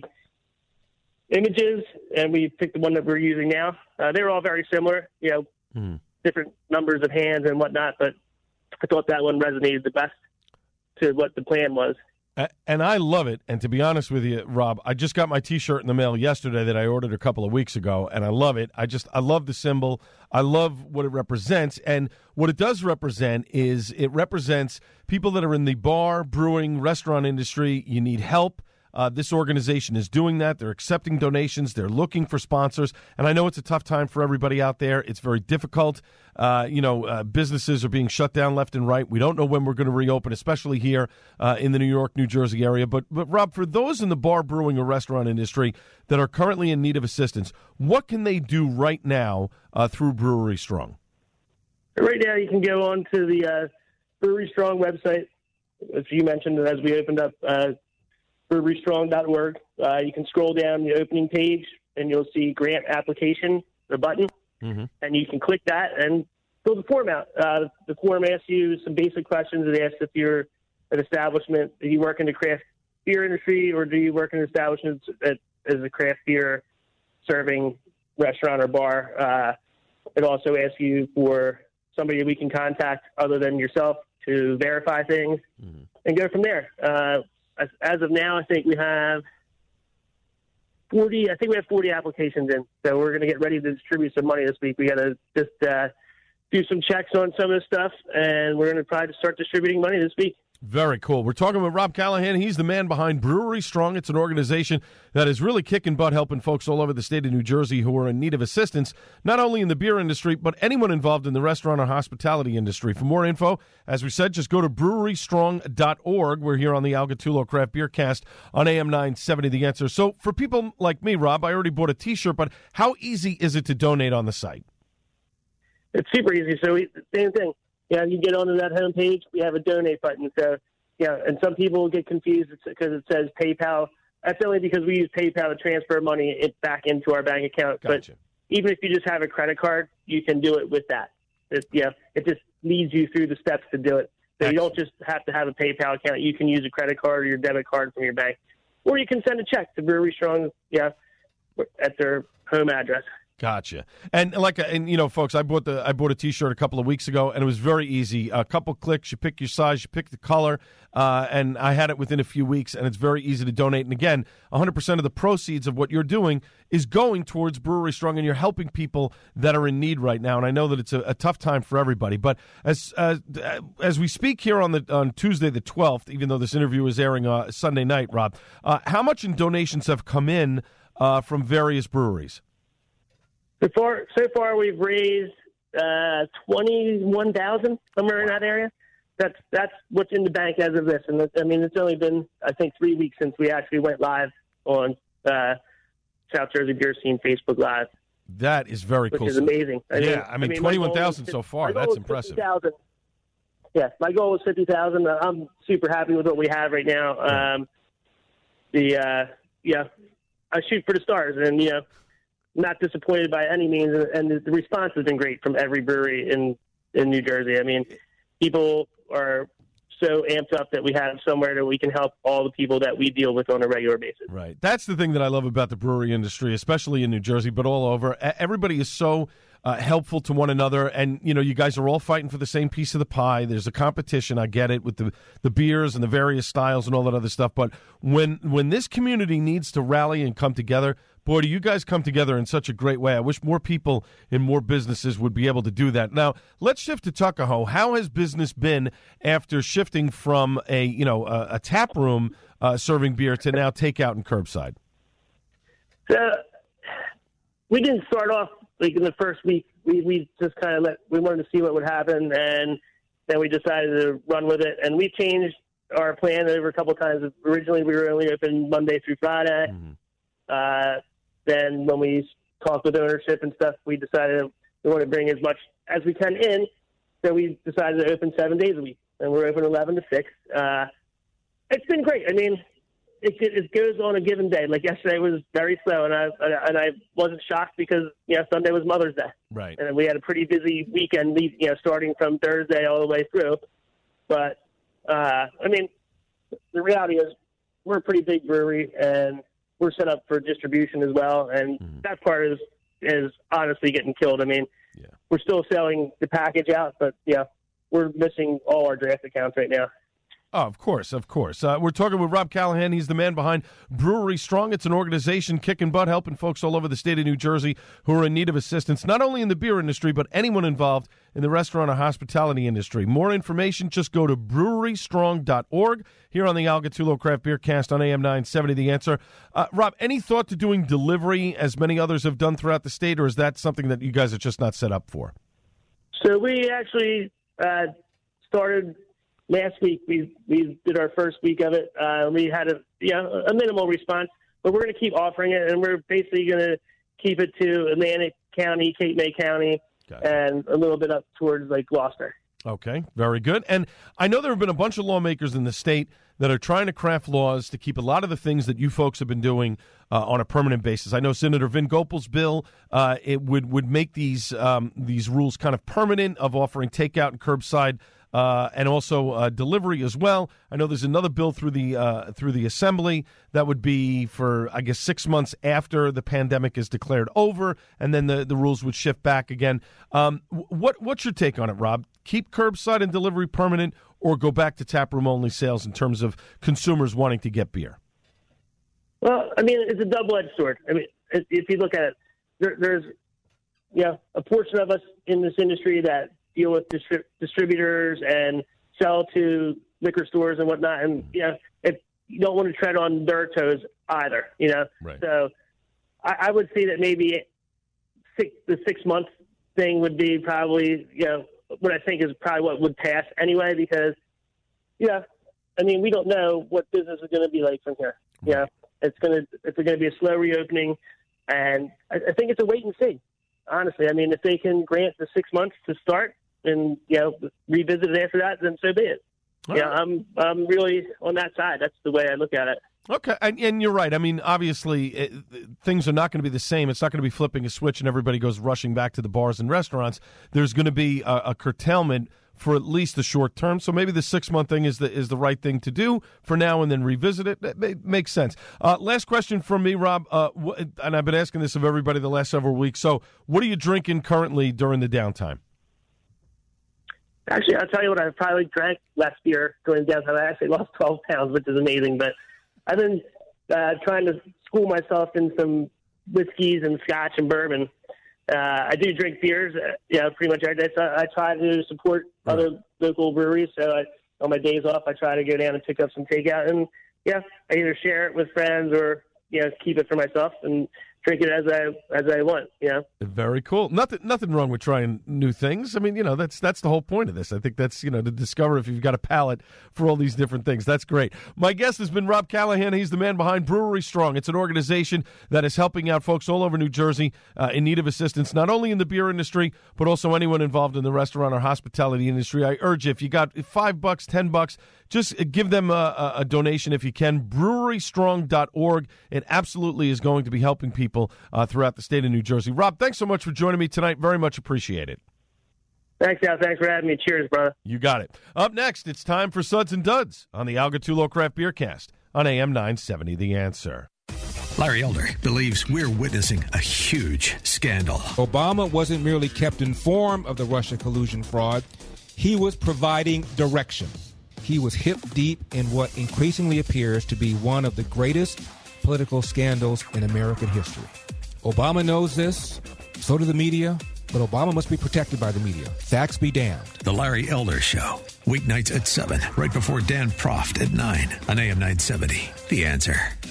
images, and we picked the one that we're using now. Uh, they were all very similar, you know, mm. different numbers of hands and whatnot, but I thought that one resonated the best to what the plan was. And I love it. And to be honest with you, Rob, I just got my T-shirt in the mail yesterday that I ordered a couple of weeks ago, and I love it. I just, I love the symbol. I love what it represents. And what it does represent is it represents people that are in the bar, brewing, restaurant industry. You need help. Uh, this organization is doing that. They're accepting donations. They're looking for sponsors. And I know it's a tough time for everybody out there. It's very difficult. Uh, you know, uh, businesses are being shut down left and right. We don't know when we're going to reopen, especially here uh, in the New York, New Jersey area. But, but, Rob, for those in the bar, brewing, or restaurant industry that are currently in need of assistance, what can they do right now uh, through Brewery Strong? Right now, you can go on to the uh, Brewery Strong website, as you mentioned, as we opened up uh brewery strong dot org. Uh, you can scroll down the opening page, and you'll see grant application, the button, mm-hmm. and you can click that and fill the form out. Uh, the form asks you some basic questions. It asks if you're an establishment, do you work in the craft beer industry, or do you work in establishments that, as a craft beer serving restaurant or bar. Uh, it also asks you for somebody we can contact other than yourself to verify things mm-hmm. and go from there. Uh, As, as of now, I think we have forty. I think we have forty applications in, so we're going to get ready to distribute some money this week. We got to just uh, do some checks on some of the stuff, and we're going to try to start distributing money this week. Very cool. We're talking with Rob Callahan. He's the man behind Brewery Strong. It's an organization that is really kicking butt, helping folks all over the state of New Jersey who are in need of assistance, not only in the beer industry, but anyone involved in the restaurant or hospitality industry. For more info, as we said, just go to brewery strong dot org. We're here on the Al Gattullo Craft Beer Cast on A M nine seventy The Answer. So for people like me, Rob, I already bought a T-shirt, but how easy is it to donate on the site? It's super easy. So we, same thing. Yeah, you get onto that homepage, we have a donate button. So, yeah, and some people get confused because it says PayPal. That's only because we use PayPal to transfer money it back into our bank account. Gotcha. But even if you just have a credit card, you can do it with that. It, yeah, it just leads you through the steps to do it. So Excellent. You don't just have to have a PayPal account. You can use a credit card or your debit card from your bank. Or you can send a check to Brewery Strong, yeah, at their home address. Gotcha. And like, and you know, folks, I bought the I bought a T-shirt a couple of weeks ago, and it was very easy. A couple clicks, you pick your size, you pick the color, uh, and I had it within a few weeks, and it's very easy to donate. And again, one hundred percent of the proceeds of what you're doing is going towards Brewery Strong, and you're helping people that are in need right now. And I know that it's a, a tough time for everybody. But as uh, as we speak here on the on Tuesday the twelfth, even though this interview is airing uh, Sunday night, Rob, uh, how much in donations have come in uh, from various breweries? So far, so far we've raised uh, twenty-one thousand somewhere in that area. That's that's what's in the bank as of this, and I mean it's only been I think three weeks since we actually went live on uh, South Jersey Beer Scene Facebook Live. That is very which cool. Which is amazing. I yeah, mean, I mean, I mean twenty-one thousand so far. That's impressive. Yeah, my goal was fifty thousand. I'm super happy with what we have right now. Yeah. Um, the uh, yeah, I shoot for the stars, and you know. Not disappointed by any means, and the response has been great from every brewery in, in New Jersey. I mean, people are so amped up that we have somewhere that we can help all the people that we deal with on a regular basis. Right. That's the thing that I love about the brewery industry, especially in New Jersey, but all over. Everybody is so uh, helpful to one another, and, you know, you guys are all fighting for the same piece of the pie. There's a competition, I get it, with the, the beers and the various styles and all that other stuff, but when when this community needs to rally and come together, boy, do you guys come together in such a great way. I wish more people in more businesses would be able to do that. Now, let's shift to Tuckahoe. How has business been after shifting from a, you know, a, a tap room uh, serving beer to now takeout and curbside? So we didn't start off like in the first week. We we just kind of let we wanted to see what would happen, and then we decided to run with it. And we changed our plan over a couple of times. Originally, we were only open Monday through Friday. Mm-hmm. Uh, Then when we talked with ownership and stuff, we decided we want to bring as much as we can in. So we decided to open seven days a week, and we're open eleven to six. Uh, it's been great. I mean, it, it goes on a given day. Like yesterday was very slow, and I and I wasn't shocked because you know Sunday was Mother's Day, right? And we had a pretty busy weekend, you know, starting from Thursday all the way through. But uh, I mean, the reality is we're a pretty big brewery, and we're set up for distribution as well, and mm-hmm. that part is is honestly getting killed. I mean, yeah. we're still selling the package out, but yeah, we're missing all our draft accounts right now. Oh, of course, of course. Uh, we're talking with Rob Callahan. He's the man behind Brewery Strong. It's an organization kicking butt, helping folks all over the state of New Jersey who are in need of assistance, not only in the beer industry, but anyone involved in the restaurant or hospitality industry. More information, just go to brewery strong dot org here on the Al Gattullo Craft Beer Cast on A M nine seventy, The Answer. Uh, Rob, any thought to doing delivery as many others have done throughout the state, or is that something that you guys are just not set up for? So we actually uh, started last week. We we did our first week of it. Uh, we had a you know, a minimal response, but we're going to keep offering it, and we're basically going to keep it to Atlantic County, Cape May County, gotcha. And a little bit up towards like Gloucester. Okay, very good. And I know there have been a bunch of lawmakers in the state that are trying to craft laws to keep a lot of the things that you folks have been doing uh, on a permanent basis. I know Senator Vin Gopal's bill uh, it would would make these um, these rules kind of permanent of offering takeout and curbside. Uh, and also uh, delivery as well. I know there's another bill through the uh, through the Assembly that would be for, I guess, six months after the pandemic is declared over, and then the, the rules would shift back again. Um, what what's your take on it, Rob? Keep curbside and delivery permanent, or go back to taproom only sales in terms of consumers wanting to get beer? Well, I mean, it's a double-edged sword. I mean, if you look at it, there, there's you know, a portion of us in this industry that deal with distri- distributors and sell to liquor stores and whatnot. And, you know, if you don't want to tread on their toes either, you know. Right. So I, I would say that maybe six, the six-month thing would be probably, you know, what I think is probably what would pass anyway because, yeah, I mean, we don't know what business is going to be like from here. Right. Yeah, it's going to it's going to be a slow reopening, and I, I think it's a wait and see. Honestly, I mean, if they can grant the six months to start, and you know, revisit it after that, then so be it. All yeah, right. I'm I'm really on that side. That's the way I look at it. Okay, and, and you're right. I mean, obviously, it, things are not going to be the same. It's not going to be flipping a switch and everybody goes rushing back to the bars and restaurants. There's going to be a, a curtailment for at least the short term. So maybe the six-month thing is the is the right thing to do for now and then revisit it. It, it makes sense. Uh, last question from me, Rob, uh, wh- and I've been asking this of everybody the last several weeks. So what are you drinking currently during the downtime? Actually, I'll tell you what, I've probably drank less beer during the downtime. I actually lost twelve pounds, which is amazing. But I've been uh, trying to school myself in some whiskeys and scotch and bourbon. Uh, I do drink beers, uh, you know, pretty much every day. So I try to support right. other local breweries. So I, on my days off, I try to go down and pick up some takeout. And, yeah, I either share it with friends or, you know, keep it for myself and drink it as I as I want, you know. Very cool. Nothing nothing wrong with trying new things. I mean, you know, that's that's the whole point of this. I think that's, you know, to discover if you've got a palate for all these different things. That's great. My guest has been Rob Callahan. He's the man behind Brewery Strong. It's an organization that is helping out folks all over New Jersey uh, in need of assistance, not only in the beer industry, but also anyone involved in the restaurant or hospitality industry. I urge you, if you got five bucks, ten bucks, just give them a, a, a donation if you can. brewery strong dot org. It absolutely is going to be helping people Uh, throughout the state of New Jersey. Rob, thanks so much for joining me tonight. Very much appreciate it. Thanks, Al. Thanks for having me. Cheers, brother. You got it. Up next, it's time for Suds and Duds on the Al Gattullo Craft Beer Cast on A M nine seventy The Answer. Larry Elder believes we're witnessing a huge scandal. Obama wasn't merely kept informed of the Russia collusion fraud. He was providing direction. He was hip deep in what increasingly appears to be one of the greatest political scandals in American history. Obama knows this, so do the media, but Obama must be protected by the media. Facts be damned. The Larry Elder Show, weeknights at seven, right before Dan Proft at nine on A M nine seventy. The Answer.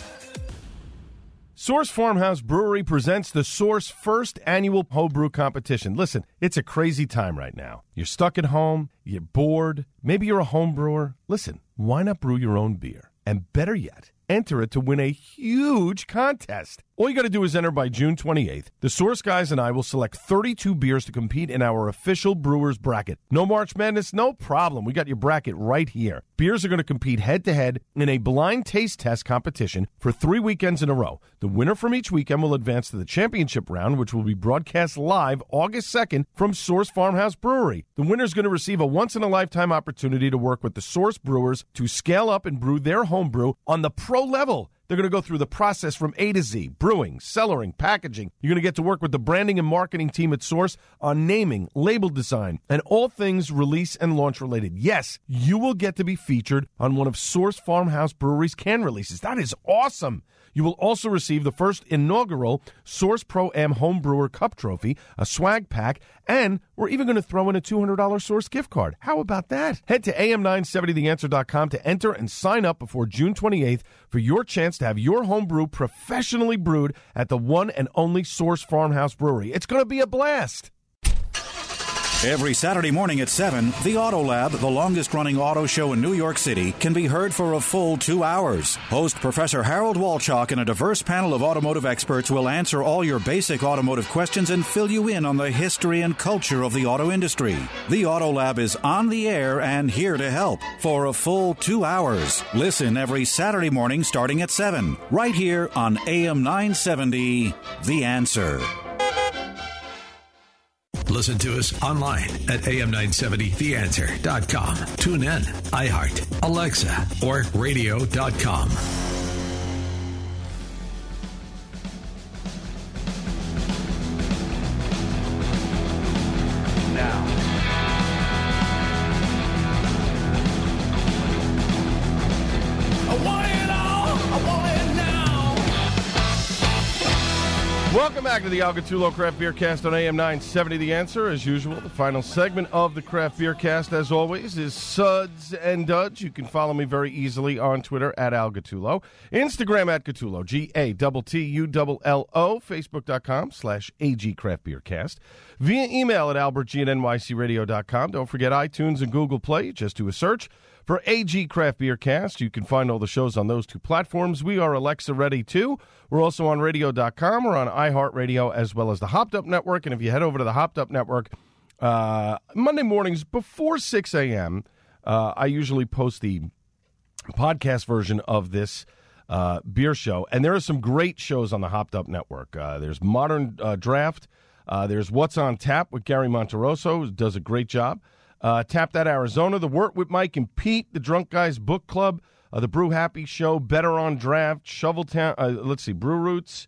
Source Farmhouse Brewery presents the Source first annual homebrew competition. Listen, it's a crazy time right now. You're stuck at home, you're bored, maybe you're a home brewer. Listen, why not brew your own beer? And better yet, enter it to win a huge contest. All you got to do is enter by June twenty-eighth. The Source guys and I will select thirty-two beers to compete in our official Brewers bracket. No March Madness? No problem. We got your bracket right here. Beers are going to compete head-to-head in a blind taste test competition for three weekends in a row. The winner from each weekend will advance to the championship round, which will be broadcast live August second from Source Farmhouse Brewery. The winner is going to receive a once-in-a-lifetime opportunity to work with the Source Brewers to scale up and brew their homebrew on the pro level. They're going to go through the process from A to Z, brewing, cellaring, packaging. You're going to get to work with the branding and marketing team at Source on naming, label design, and all things release and launch related. Yes, you will get to be featured on one of Source Farmhouse Brewery's can releases. That is awesome. You will also receive the first inaugural Source Pro-Am Home Brewer Cup Trophy, a swag pack, and we're even going to throw in a two hundred dollars Source gift card. How about that? Head to A M nine seventy the answer dot com to enter and sign up before June twenty-eighth for your chance to have your home brew professionally brewed at the one and only Source Farmhouse Brewery. It's going to be a blast. Every Saturday morning at seven, the Auto Lab, the longest-running auto show in New York City, can be heard for a full two hours. Host Professor Harold Walchuk and a diverse panel of automotive experts will answer all your basic automotive questions and fill you in on the history and culture of the auto industry. The Auto Lab is on the air and here to help for a full two hours. Listen every Saturday morning starting at seven, right here on A M nine seventy, The Answer. Listen to us online at A M nine seventy the answer dot com. Tune in, iHeart, Alexa, or radio dot com. Now. I want it all. I want it now. Welcome back to the Al Gattullo Craft Beer Cast on A M nine seventy The Answer. As usual, the final segment of the Craft Beer Cast, as always, is Suds and Duds. You can follow me very easily on Twitter at Al Gattullo, Instagram at Gattullo, G A T T U L L O, Facebook.com slash AG Craft Beer Cast, via email at albertg at N Y C radio dot com. Don't forget iTunes and Google Play. Just do a search for A G Craft Beer Cast. You can find all the shows on those two platforms. We are Alexa ready, too. We're also on radio dot com. We're on iHeartRadio as well as the Hopped Up Network. And if you head over to the Hopped Up Network, uh, Monday mornings before six a.m., uh, I usually post the podcast version of this uh, beer show. And there are some great shows on the Hopped Up Network. Uh, there's Modern uh, Draft. Uh, there's What's on Tap with Gary Monteroso, who does a great job. Uh, Tap That Arizona, The Wort with Mike and Pete, The Drunk Guys Book Club, uh, The Brew Happy Show, Better on Draft, Shoveltown, uh, let's see, Brew Roots.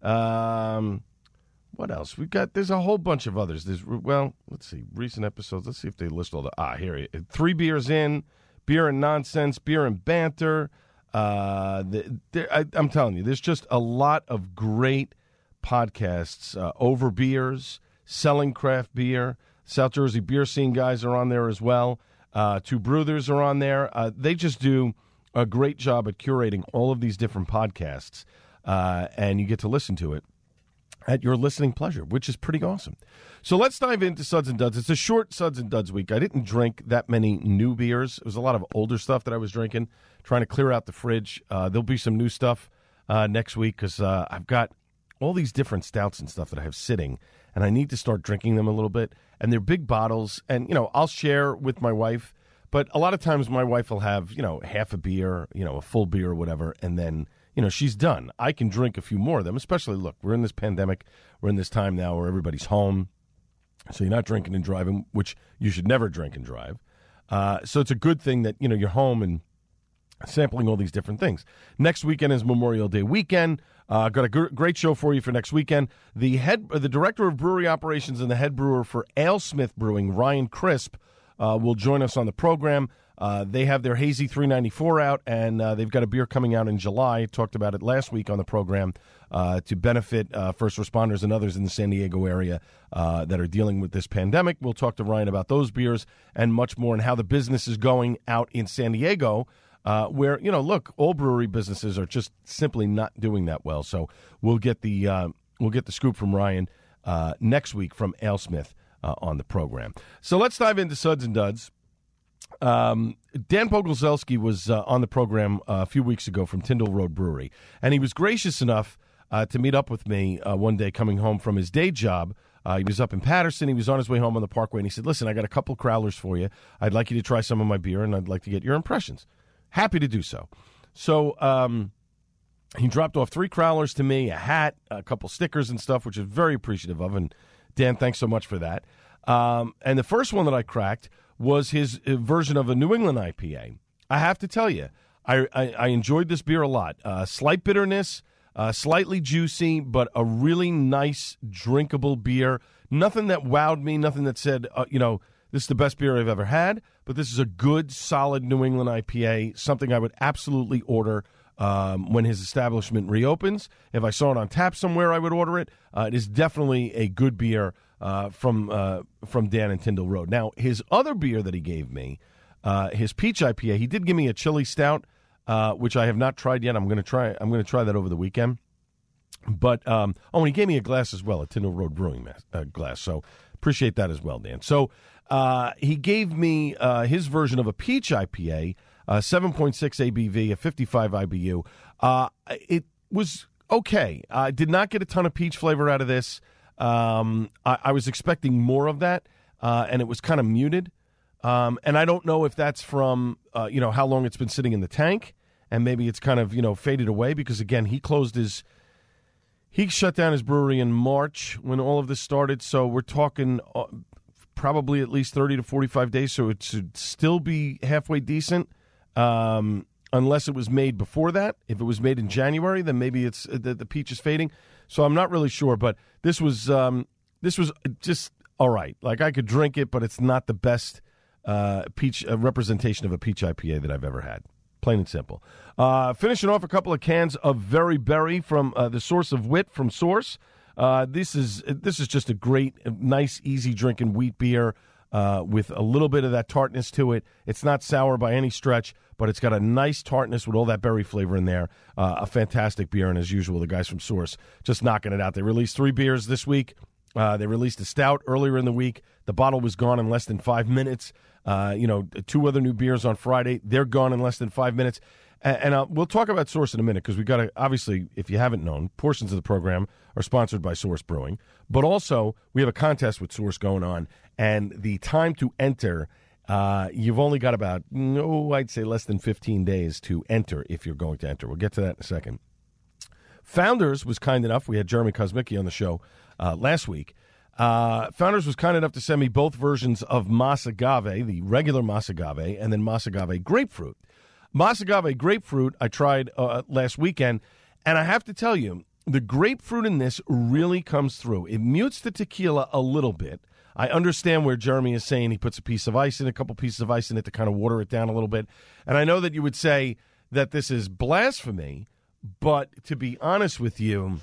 Um, what else? We've got, there's a whole bunch of others. There's, well, let's see, recent episodes. Let's see if they list all the, ah, here, Three Beers In, Beer and Nonsense, Beer and Banter. Uh, the, the, I, I'm telling you, there's just a lot of great podcasts. Uh, Over Beers, Selling Craft Beer, South Jersey Beer Scene guys are on there as well. Uh, Two Brothers are on there. Uh, they just do a great job at curating all of these different podcasts, uh, and you get to listen to it at your listening pleasure, which is pretty awesome. So let's dive into Suds and Duds. It's a short Suds and Duds week. I didn't drink that many new beers. It was a lot of older stuff that I was drinking, trying to clear out the fridge. Uh, there'll be some new stuff uh, next week because uh, I've got all these different stouts and stuff that I have sitting, and I need to start drinking them a little bit. And they're big bottles, and, you know, I'll share with my wife, but a lot of times my wife will have, you know, half a beer, you know, a full beer or whatever, and then, you know, she's done. I can drink a few more of them, especially, look, we're in this pandemic. We're in this time now where everybody's home, so you're not drinking and driving, which you should never drink and drive. Uh, so it's a good thing that, you know, you're home and sampling all these different things. Next weekend is Memorial Day weekend. Uh, got a gr- great show for you for next weekend. The head, uh, the director of brewery operations and the head brewer for AleSmith Brewing, Ryan Crisp, uh, will join us on the program. Uh, they have their Hazy three ninety-four out, and uh, they've got a beer coming out in July. Talked about it last week on the program uh, to benefit uh, first responders and others in the San Diego area uh, that are dealing with this pandemic. We'll talk to Ryan about those beers and much more, and how the business is going out in San Diego. Uh, where, you know, look, all brewery businesses are just simply not doing that well. So we'll get the uh, we'll get the scoop from Ryan uh, next week from AleSmith uh, on the program. So let's dive into Suds and Duds. Um, Dan Pogolzelski was uh, on the program uh, a few weeks ago from Tyndall Road Brewery, and he was gracious enough uh, to meet up with me uh, one day coming home from his day job. Uh, he was up in Patterson. He was on his way home on the Parkway, and he said, listen, I got a couple crowlers for you. I'd like you to try some of my beer, and I'd like to get your impressions. Happy to do so. So um, he dropped off three crowlers to me, a hat, a couple stickers and stuff, which is very appreciative of. And, Dan, thanks so much for that. Um, and the first one that I cracked was his uh, version of a New England I P A. I have to tell you, I, I, I enjoyed this beer a lot. Uh, slight bitterness, uh, slightly juicy, but a really nice, drinkable beer. Nothing that wowed me, nothing that said, uh, you know, this is the best beer I've ever had, but this is a good, solid New England I P A, something I would absolutely order um, when his establishment reopens. If I saw it on tap somewhere, I would order it. Uh, it is definitely a good beer uh, from uh, from Dan and Tyndall Road. Now, his other beer that he gave me, uh, his Peach I P A, he did give me a chili stout, uh, which I have not tried yet. I'm going to try. I'm going to try that over the weekend. But um, oh, and he gave me a glass as well, a Tyndall Road Brewing mass, uh, glass. So appreciate that as well, Dan. So. Uh, he gave me uh, his version of a Peach I P A, uh, seven point six A B V, a fifty-five I B U. Uh, it was okay. I did not get a ton of peach flavor out of this. Um, I, I was expecting more of that, uh, and it was kind of muted. Um, and I don't know if that's from, uh, you know, how long it's been sitting in the tank, and maybe it's kind of, you know, faded away because, again, he closed his – he shut down his brewery in March when all of this started, so we're talking uh, – probably at least thirty to forty-five days, so it should still be halfway decent, um, unless it was made before that. If it was made in January, then maybe it's uh, the, the peach is fading. So I'm not really sure, but this was um, this was just all right. Like, I could drink it, but it's not the best uh, peach uh, representation of a peach I P A that I've ever had. Plain and simple. Uh, finishing off a couple of cans of Very Berry from uh, the Source of Wit from Source. Uh, this is this is just a great, nice, easy drinking wheat beer uh, with a little bit of that tartness to it. It's not sour by any stretch, but it's got a nice tartness with all that berry flavor in there. Uh, a fantastic beer, and as usual, the guys from Source just knocking it out. They released three beers this week. Uh, they released a stout earlier in the week. The bottle was gone in less than five minutes. Uh, you know, two other new beers on Friday. They're gone in less than five minutes. And uh, we'll talk about Source in a minute because we've got to, obviously, if you haven't known, portions of the program are sponsored by Source Brewing. But also, we have a contest with Source going on, and the time to enter, uh, you've only got about, no, I'd say less than fifteen days to enter if you're going to enter. We'll get to that in a second. Founders was kind enough. We had Jeremy Kosmicki on the show uh, last week. Uh, Founders was kind enough to send me both versions of Mas Agave, the regular Mas Agave, and then Mas Agave grapefruit. Mas Agave grapefruit I tried uh, last weekend, and I have to tell you, the grapefruit in this really comes through. It mutes the tequila a little bit. I understand where Jeremy is saying he puts a piece of ice in, a couple pieces of ice in it to kind of water it down a little bit. And I know that you would say that this is blasphemy, but to be honest with you,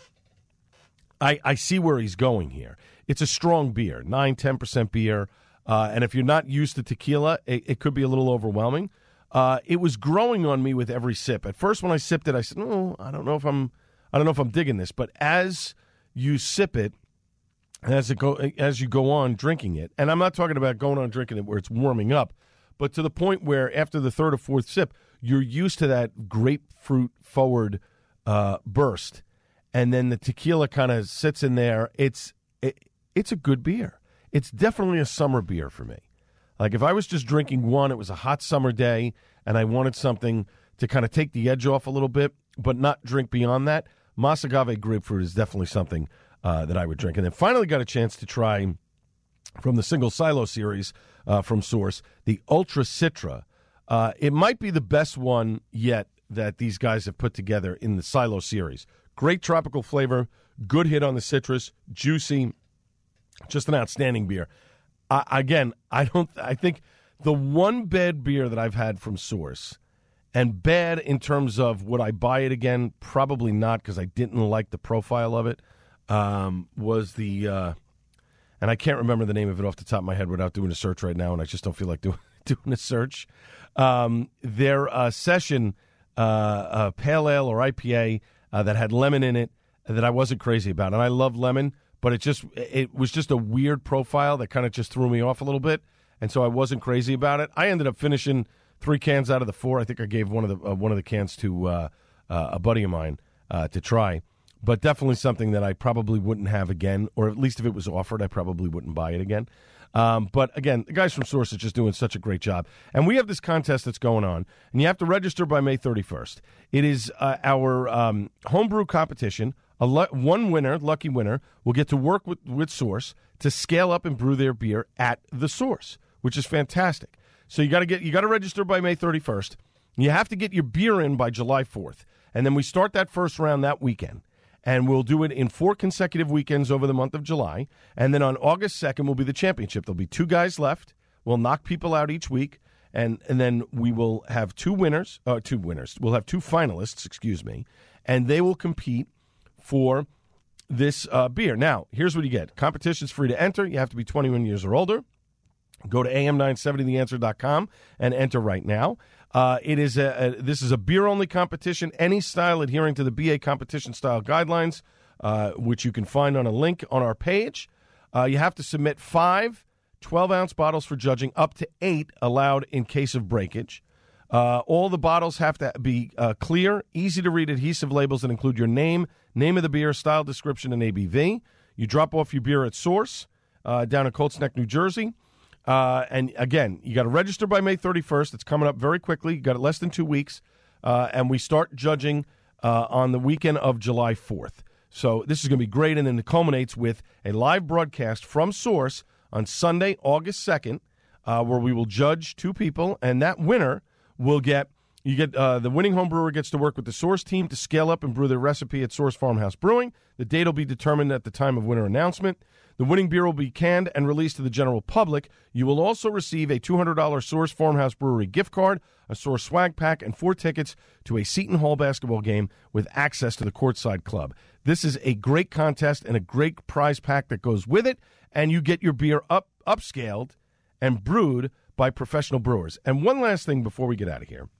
I, I see where he's going here. It's a strong beer, nine, ten percent beer. Uh, and if you're not used to tequila, it, it could be a little overwhelming. Uh, it was growing on me with every sip. At first, when I sipped it, I said, "Oh, I don't know if I'm, I don't know if I'm digging this." But as you sip it, as it go, as you go on drinking it, and I'm not talking about going on drinking it where it's warming up, but to the point where after the third or fourth sip, you're used to that grapefruit forward uh, burst, and then the tequila kind of sits in there. It's it, it's a good beer. It's definitely a summer beer for me. Like, if I was just drinking one, it was a hot summer day, and I wanted something to kind of take the edge off a little bit, but not drink beyond that, Mas Agave grapefruit is definitely something uh, that I would drink. And then finally got a chance to try, from the single silo series uh, from Source, the Ultra Citra. Uh, it might be the best one yet that these guys have put together in the silo series. Great tropical flavor, good hit on the citrus, juicy, just an outstanding beer. Uh, again, I don't. I think the one bad beer that I've had from Source, and bad in terms of would I buy it again? Probably not, because I didn't like the profile of it. Um, was the uh, and I can't remember the name of it off the top of my head without doing a search right now, and I just don't feel like doing doing a search. Um, their uh, session uh, uh, pale ale or I P A uh, that had lemon in it that I wasn't crazy about, and I love lemon. But it just it was just a weird profile that kind of just threw me off a little bit, and so I wasn't crazy about it. I ended up finishing three cans out of the four. I think I gave one of the uh, one of the cans to uh, uh, a buddy of mine uh, to try, but definitely something that I probably wouldn't have again, or at least if it was offered, I probably wouldn't buy it again. Um, but again, the guys from Source are just doing such a great job, and we have this contest that's going on, and you have to register by May thirty-first. It is uh, our um, homebrew competition. A lu- one winner, lucky winner, will get to work with, with Source to scale up and brew their beer at the Source, which is fantastic. So you got to get you got to register by May thirty-first. You have to get your beer in by July fourth, and then we start that first round that weekend, and we'll do it in four consecutive weekends over the month of July. And then on August second will be the championship. There'll be two guys left. We'll knock people out each week, and and then we will have two winners. Uh, two winners. We'll have two finalists. Excuse me, and they will compete for this uh, beer. Now, here's what you get. Competition's free to enter. You have to be twenty-one years or older. Go to A M nine seventy the answer dot com and enter right now. Uh, it is a, a this is a beer-only competition, any style adhering to the B A competition style guidelines, uh, which you can find on a link on our page. Uh, you have to submit five twelve-ounce bottles for judging, up to eight allowed in case of breakage. Uh, all the bottles have to be uh, clear, easy-to-read adhesive labels that include your name, name of the beer, style description, and A B V. You drop off your beer at Source uh, down in Colts Neck, New Jersey. Uh, and, again, you got to register by May thirty-first. It's coming up very quickly. You got it less than two weeks. Uh, and we start judging uh, on the weekend of July fourth. So this is going to be great. And then it culminates with a live broadcast from Source on Sunday, August second, uh, where we will judge two people. And that winner will get, you get uh, the winning home brewer gets to work with the Source team to scale up and brew their recipe at Source Farmhouse Brewing. The date will be determined at the time of winner announcement. The winning beer will be canned and released to the general public. You will also receive a two hundred dollars Source Farmhouse Brewery gift card, a Source swag pack, and four tickets to a Seton Hall basketball game with access to the Courtside Club. This is a great contest and a great prize pack that goes with it, and you get your beer up upscaled and brewed by professional brewers. And one last thing before we get out of here.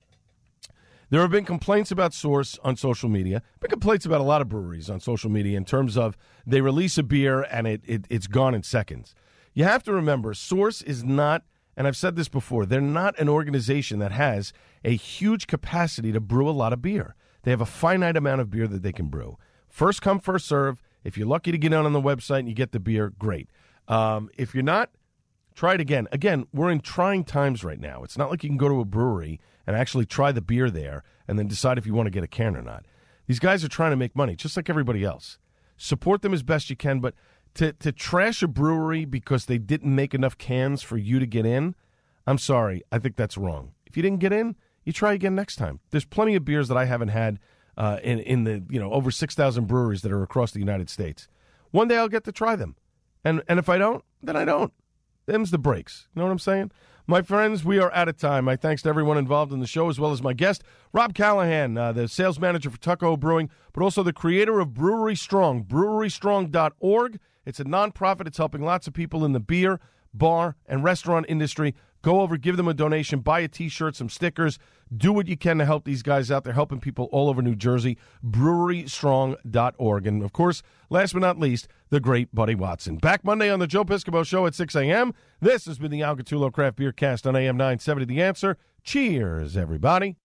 There have been complaints about Source on social media. Been complaints about a lot of breweries on social media in terms of they release a beer and it, it it's gone in seconds. You have to remember, Source is not, and I've said this before, they're not an organization that has a huge capacity to brew a lot of beer. They have a finite amount of beer that they can brew. First come, first serve. If you're lucky to get on on the website and you get the beer, great. Um, if you're not, try it again. Again, we're in trying times right now. It's not like you can go to a brewery and actually try the beer there and then decide if you want to get a can or not. These guys are trying to make money, just like everybody else. Support them as best you can, but to, to trash a brewery because they didn't make enough cans for you to get in, I'm sorry. I think that's wrong. If you didn't get in, you try again next time. There's plenty of beers that I haven't had uh, in, in the, you know, over six thousand breweries that are across the United States. One day I'll get to try them. And and if I don't, then I don't. Them's the breaks. You know what I'm saying? My friends, we are out of time. My thanks to everyone involved in the show, as well as my guest, Rob Callahan, uh, the sales manager for Tuckahoe Brewing, but also the creator of Brewery Strong, brewery strong dot org. It's a nonprofit. It's helping lots of people in the beer, bar, and restaurant industry. Go over, give them a donation, buy a T-shirt, some stickers. Do what you can to help these guys out. They're helping people all over New Jersey. brewery strong dot org. And, of course, last but not least, the great Buddy Watson. Back Monday on the Joe Piscopo Show at six a.m. This has been the Al Gattullo Craft Beer Cast on A M nine seventy The Answer. Cheers, everybody.